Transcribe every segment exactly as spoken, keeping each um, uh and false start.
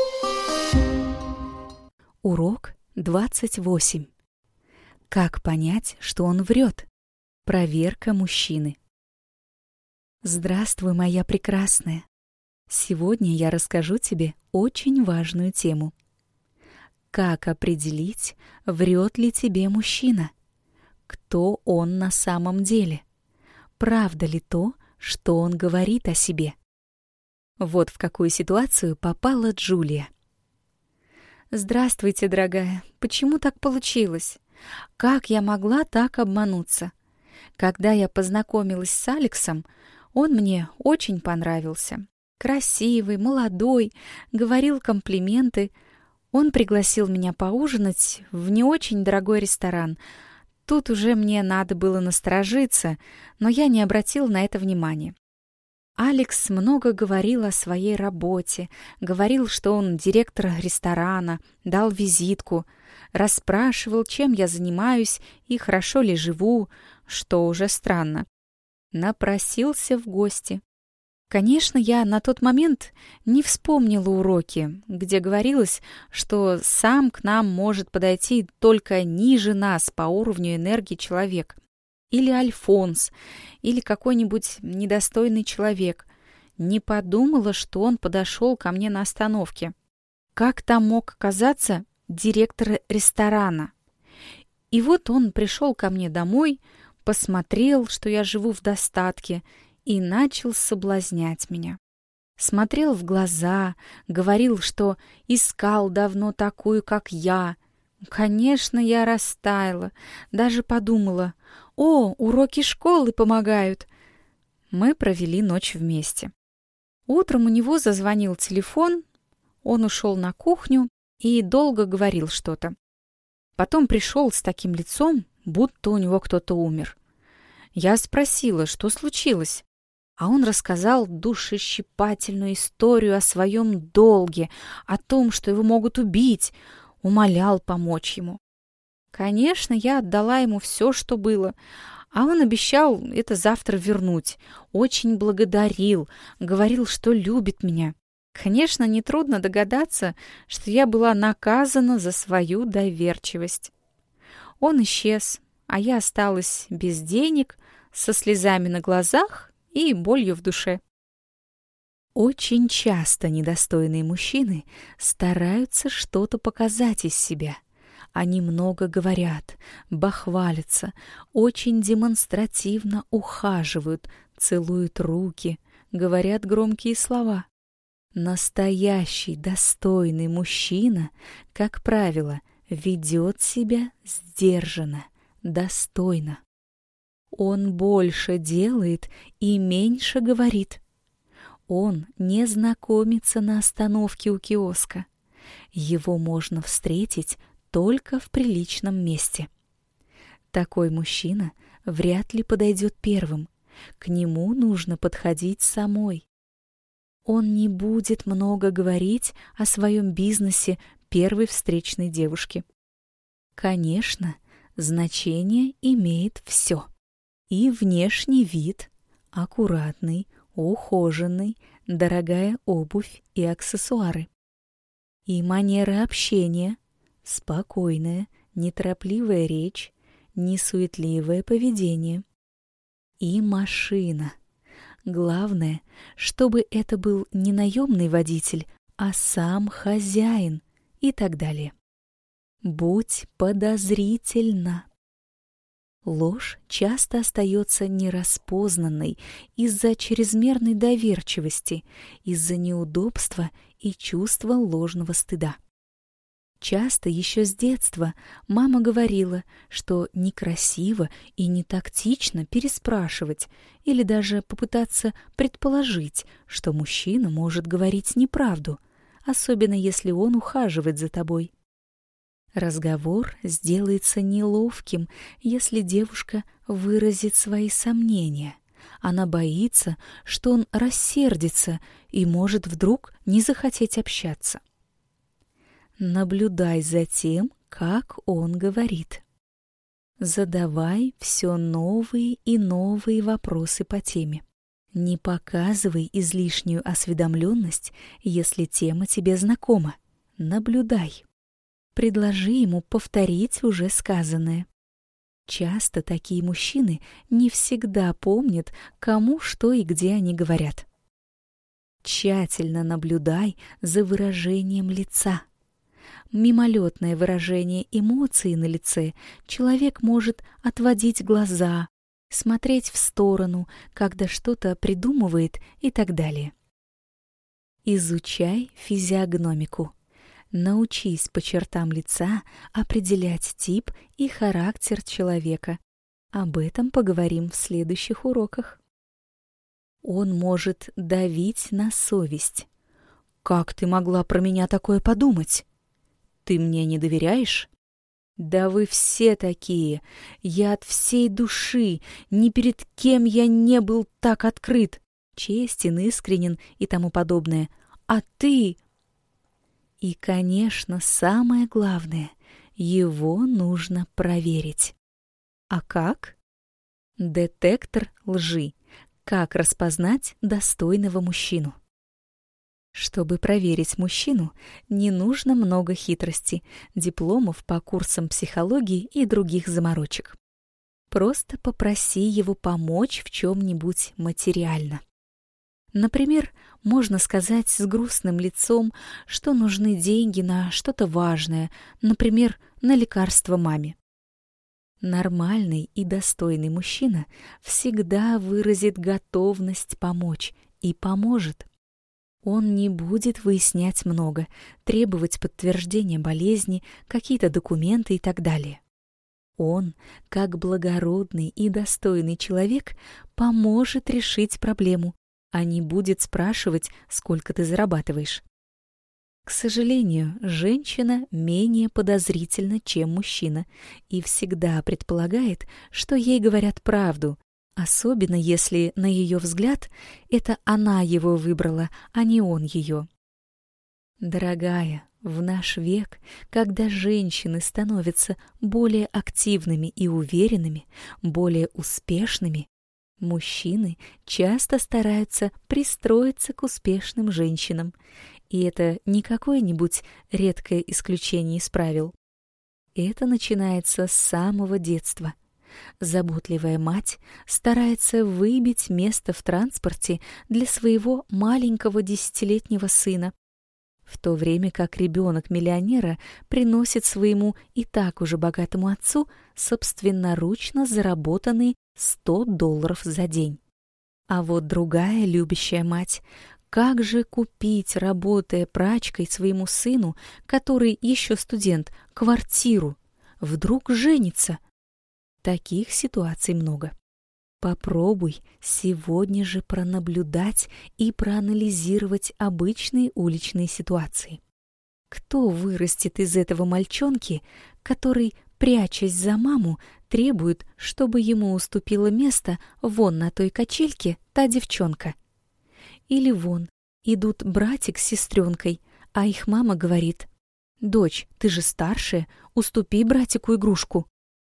Урок двадцать восемь. Как понять, что он врет? Проверка мужчины. Здравствуй, моя прекрасная. Сегодня я расскажу тебе очень важную тему. Как определить, врет ли тебе мужчина? Кто он на самом деле? Правда ли то, что он говорит о себе? Вот в какую ситуацию попала Джулия. «Здравствуйте, дорогая. Почему так получилось? Как я могла так обмануться? Когда я познакомилась с Алексом, он мне очень понравился. Красивый, молодой, говорил комплименты. Он пригласил меня поужинать в не очень дорогой ресторан. Тут уже мне надо было насторожиться, но я не обратила на это внимания. Алекс много говорил о своей работе, говорил, что он директор ресторана, дал визитку, расспрашивал, чем я занимаюсь и хорошо ли живу, что уже странно. Напросился в гости. Конечно, я на тот момент не вспомнила уроки, где говорилось, что сам к нам может подойти только ниже нас по уровню энергии человек. Или Альфонс, или какой-нибудь недостойный человек. Не подумала, что он подошел ко мне на остановке. Как там мог оказаться директор ресторана? И вот он пришел ко мне домой, посмотрел, что я живу в достатке, и начал соблазнять меня. Смотрел в глаза, говорил, что искал давно такую, как я. Конечно, я растаяла, даже подумала: «О, уроки школы помогают!» Мы провели ночь вместе. Утром у него зазвонил телефон, он ушел на кухню и долго говорил что-то. Потом пришел с таким лицом, будто у него кто-то умер. Я спросила, что случилось, а он рассказал душещипательную историю о своем долге, о том, что его могут убить, умолял помочь ему. Конечно, я отдала ему все, что было, а он обещал это завтра вернуть. Очень благодарил, говорил, что любит меня. Конечно, нетрудно догадаться, что я была наказана за свою доверчивость. Он исчез, а я осталась без денег, со слезами на глазах и болью в душе. Очень часто недостойные мужчины стараются что-то показать из себя. Они много говорят, бахвалятся, очень демонстративно ухаживают, целуют руки, говорят громкие слова. Настоящий достойный мужчина, как правило, ведет себя сдержанно, достойно. Он больше делает и меньше говорит. Он не знакомится на остановке у киоска. Его можно встретить только в приличном месте. Такой мужчина вряд ли подойдет первым. К нему нужно подходить самой. Он не будет много говорить о своем бизнесе первой встречной девушке. Конечно, значение имеет все. И внешний вид, аккуратный, ухоженный, дорогая обувь и аксессуары. И манера общения, спокойная, неторопливая речь, несуетливое поведение. И машина. Главное, чтобы это был не наемный водитель, а сам хозяин и так далее. Будь подозрительна. Ложь часто остается нераспознанной из-за чрезмерной доверчивости, из-за неудобства и чувства ложного стыда. Часто еще с детства мама говорила, что некрасиво и не тактично переспрашивать или даже попытаться предположить, что мужчина может говорить неправду, особенно если он ухаживает за тобой. Разговор сделается неловким, если девушка выразит свои сомнения. Она боится, что он рассердится и может вдруг не захотеть общаться. Наблюдай за тем, как он говорит. Задавай все новые и новые вопросы по теме. Не показывай излишнюю осведомленность, если тема тебе знакома. Наблюдай. Предложи ему повторить уже сказанное. Часто такие мужчины не всегда помнят, кому, что и где они говорят. Тщательно наблюдай за выражением лица. Мимолетное выражение эмоций на лице человек может отводить глаза, смотреть в сторону, когда что-то придумывает и так далее. Изучай физиогномику. Научись по чертам лица определять тип и характер человека. Об этом поговорим в следующих уроках. Он может давить на совесть. «Как ты могла про меня такое подумать? Ты мне не доверяешь?» «Да вы все такие! Я от всей души, ни перед кем я не был так открыт, честен, искренен и тому подобное. А ты...» И, конечно, самое главное, его нужно проверить. А как? Детектор лжи. Как распознать достойного мужчину? Чтобы проверить мужчину, не нужно много хитрости, дипломов по курсам психологии и других заморочек. Просто попроси его помочь в чем-нибудь материально. Например, можно сказать с грустным лицом, что нужны деньги на что-то важное, например, на лекарство маме. Нормальный и достойный мужчина всегда выразит готовность помочь и поможет. Он не будет выяснять много, требовать подтверждения болезни, какие-то документы и так далее. Он, как благородный и достойный человек, поможет решить проблему, а не будет спрашивать, сколько ты зарабатываешь. К сожалению, женщина менее подозрительна, чем мужчина, и всегда предполагает, что ей говорят правду, особенно если, на ее взгляд, это она его выбрала, а не он ее. Дорогая, в наш век, когда женщины становятся более активными и уверенными, более успешными, мужчины часто стараются пристроиться к успешным женщинам, и это не какое-нибудь редкое исключение из правил. Это начинается с самого детства. Заботливая мать старается выбить место в транспорте для своего маленького десятилетнего сына, в то время как ребенок миллионера приносит своему и так уже богатому отцу собственноручно заработанные сто долларов за день. А вот другая любящая мать, как же купить, работая прачкой своему сыну, который еще студент, квартиру? Вдруг женится? Таких ситуаций много. Попробуй сегодня же пронаблюдать и проанализировать обычные уличные ситуации. Кто вырастет из этого мальчонки, который, прячась за маму, требует, чтобы ему уступило место вон на той качельке та девчонка? Или вон идут братик с сестренкой, а их мама говорит: «Дочь, ты же старшая, уступи братику игрушку».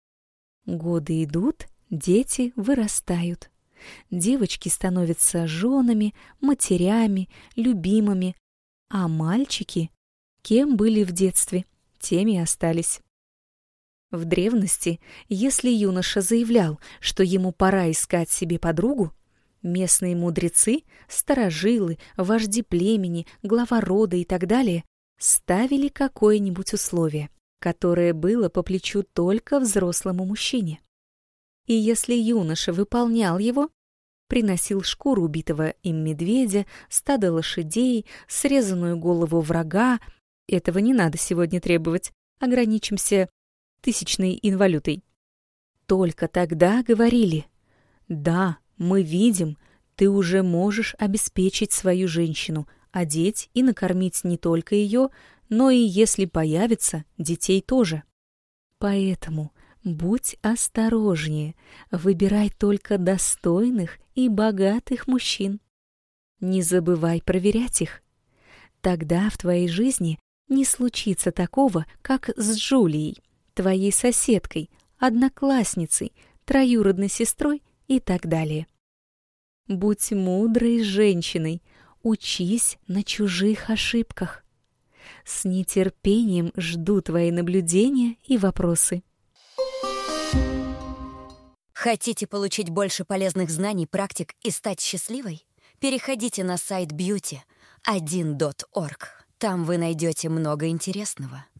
Годы идут, дети вырастают. Девочки становятся женами, матерями, любимыми, а мальчики, кем были в детстве, теми и остались. В древности, если юноша заявлял, что ему пора искать себе подругу, местные мудрецы, старожилы, вожди племени, глава рода и так далее ставили какое-нибудь условие, которое было по плечу только взрослому мужчине. И если юноша выполнял его, приносил шкуру убитого им медведя, стадо лошадей, срезанную голову врага, этого не надо сегодня требовать, ограничимся тысячной инвалютой. Только тогда говорили: «Да, мы видим, ты уже можешь обеспечить свою женщину, одеть и накормить не только ее, но и, если появится, детей тоже. Поэтому будь осторожнее, выбирай только достойных и богатых мужчин. Не забывай проверять их. Тогда в твоей жизни не случится такого, как с Джулией, твоей соседкой, одноклассницей, троюродной сестрой и так далее. Будь мудрой женщиной, учись на чужих ошибках. С нетерпением жду твои наблюдения и вопросы. Хотите получить больше полезных знаний, практик и стать счастливой? Переходите на сайт бьюти один точка орг. Там вы найдете много интересного.